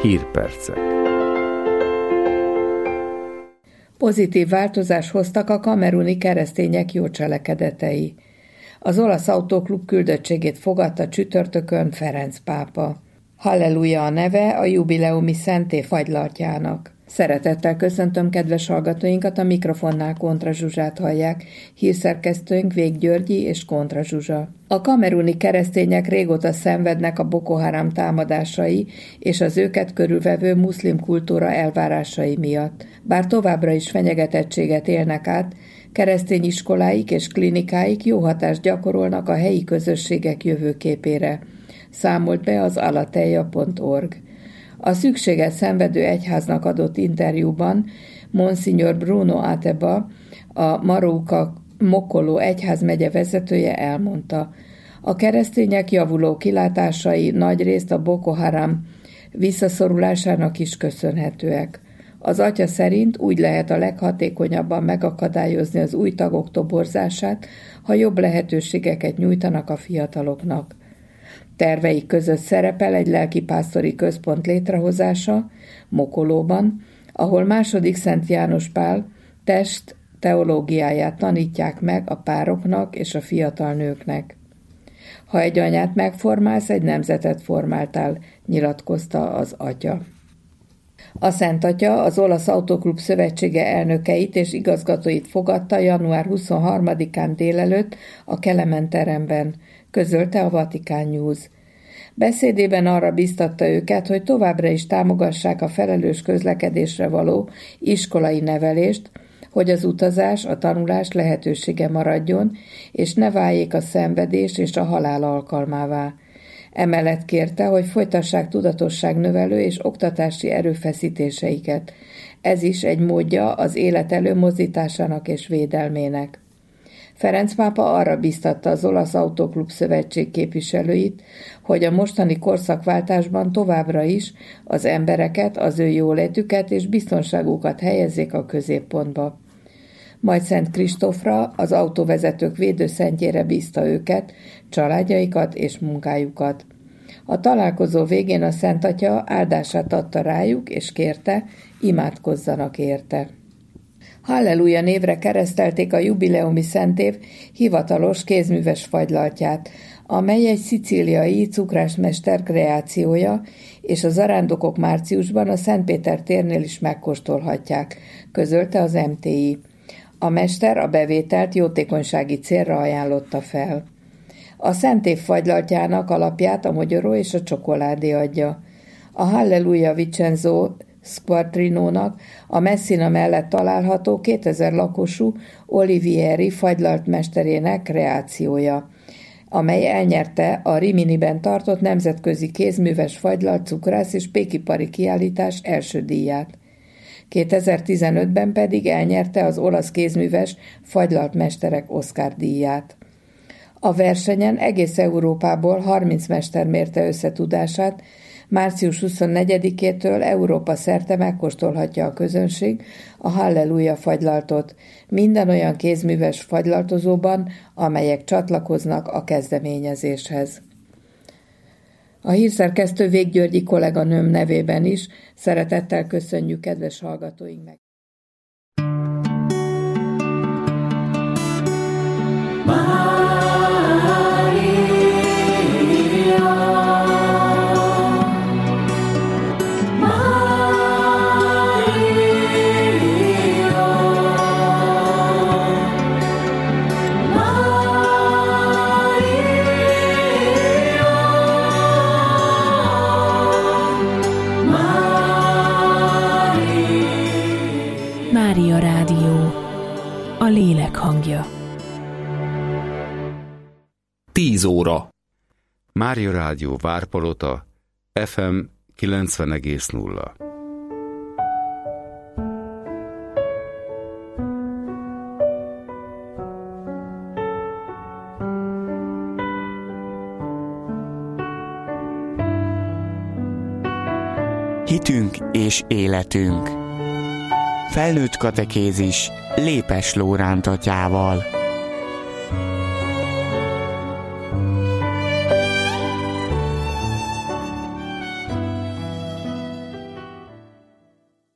Hírpercek. Pozitív változást hoztak a kameruni keresztények jó cselekedetei. Az olasz autóklub küldöttségét fogadta csütörtökön Ferenc pápa. Halleluja a neve a jubileumi szentély fagylaltjának. Szeretettel köszöntöm kedves hallgatóinkat, a mikrofonnál Kontra Zsuzsát hallják, hírszerkesztőink Vég Györgyi és Kontra Zsuzsa. A kameruni keresztények régóta szenvednek a Boko Haram támadásai és az őket körülvevő muszlim kultúra elvárásai miatt. Bár továbbra is fenyegetettséget élnek át, keresztény iskoláik és klinikáik jó hatást gyakorolnak a helyi közösségek jövőképére, számolt be az alateja.org. A szükséget szenvedő egyháznak adott interjúban Monsignor Bruno Ateba, a Marouka Mokolo egyházmegye vezetője elmondta: a keresztények javuló kilátásai nagyrészt a Boko Haram visszaszorulásának is köszönhetőek. Az atya szerint úgy lehet a leghatékonyabban megakadályozni az új tagok toborzását, ha jobb lehetőségeket nyújtanak a fiataloknak. Terveik között szerepel egy lelkipásztori központ létrehozása Mokolóban, ahol II. Szent János Pál test teológiáját tanítják meg a pároknak és a fiatal nőknek. Ha egy anyát megformálsz, egy nemzetet formáltál, nyilatkozta az atya. A Szent Atya az Olasz Autóklub Szövetsége elnökeit és igazgatóit fogadta január 23-án délelőtt a Kelemen teremben, közölte a Vatican News. Beszédében arra biztatta őket, hogy továbbra is támogassák a felelős közlekedésre való iskolai nevelést, hogy az utazás, a tanulás lehetősége maradjon, és ne váljék a szenvedés és a halál alkalmává. Emellett kérte, hogy folytassák tudatosságnövelő és oktatási erőfeszítéseiket. Ez is egy módja az élet előmozdításának és védelmének. Ferenc pápa arra biztatta az Olasz Autóklub Szövetség képviselőit, hogy a mostani korszakváltásban továbbra is az embereket, az ő jólétüket és biztonságukat helyezzék a középpontba. Majd Szent Kristófra, az autóvezetők védőszentjére bízta őket, családjaikat és munkájukat. A találkozó végén a Szent Atya áldását adta rájuk, és kérte, imádkozzanak érte. Halleluja névre keresztelték a jubileumi szentév hivatalos kézműves fagylaltját, amely egy szicíliai cukrászmester kreációja, és a zarándokok márciusban a Szentpéter térnél is megkóstolhatják, közölte az MTI. A mester a bevételt jótékonysági célra ajánlotta fel. A szentév fagylaltjának alapját a mogyoró és a csokoládé adja. A Halleluja Vincenzo Squartrinónak a Messina mellett található 2000 lakosú Olivieri fagylalt mesterének kreációja, amely elnyerte a Riminiben tartott nemzetközi kézműves fagylalt cukrász és pékipari kiállítás első díját. 2015-ben pedig elnyerte az olasz kézműves fagylalt mesterek Oscar díját. A versenyen egész Európából 30 mester mérte össze tudását, március 24-től Európa szerte megkóstolhatja a közönség a Halleluja fagylaltot minden olyan kézműves fagylaltozóban, amelyek csatlakoznak a kezdeményezéshez. A hírszerkesztő Vég Györgyi kolléganőm nevében is szeretettel köszönjük kedves hallgatóink meg. Mária Rádió, a lélek hangja. 10 óra. Mária Rádió Várpalota, FM 90,0. Hitünk és életünk. Felnőtt katekézis Lépes Lóránt atyával.